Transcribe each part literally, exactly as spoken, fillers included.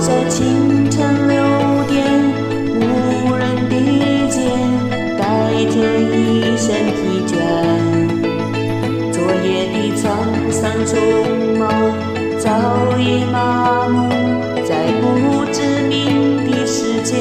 在清晨六点，无人的街，带着一身疲倦。昨夜的沧桑匆忙，早已麻木在不知名的世界。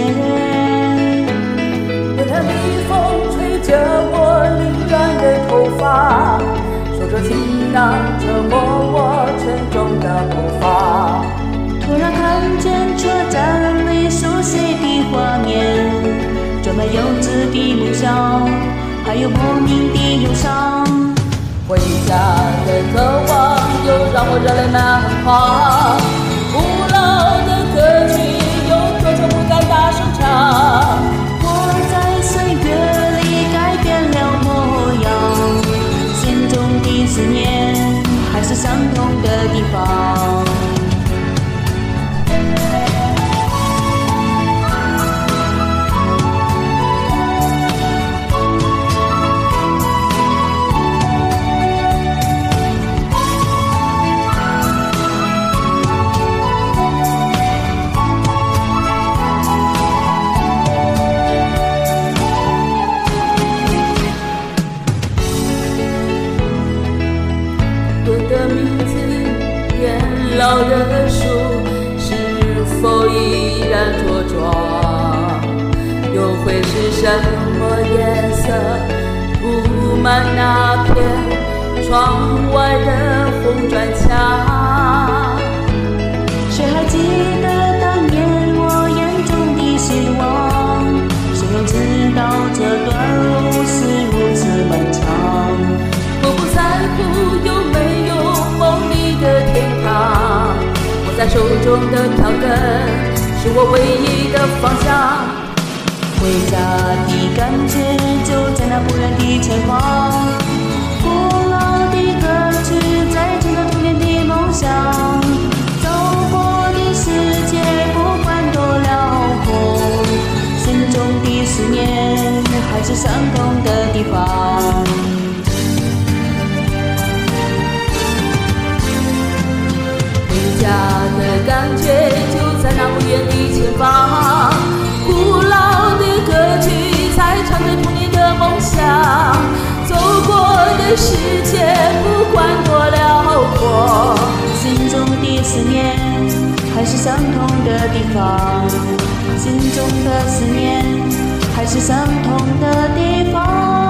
有他的风吹着我凌乱的头发，手着情囊折磨我沉重的步伐。 突然看见车站里熟悉的画面，装满幼稚的梦想，还有莫名的忧伤。 回家的渴望又让我热泪满眶，古老的歌曲有多久不敢大声唱？ 我在岁月里改变了模样，心中的思念还是相同的地方。 的名字，变老的树，是否依然茁壮？又会是什么颜色，布满那片窗外的红砖墙？ 谁还记得当年我眼中的希望？谁又知道这段路是如此漫长？ 我不在乎有没有梦里的天堂，握在手中的票根是我唯一的方向。 回家的感觉就在那不远的前方，古老的歌曲在唱着童年的梦想。走过的世界不管多辽阔，心中的思念还是相同的地方。 家的感觉就在那不远的前方，古老的歌曲在唱着童年的梦想。走过的世界不管多辽阔， 心中的思念还是相同的地方，心中的思念还是相同的地方。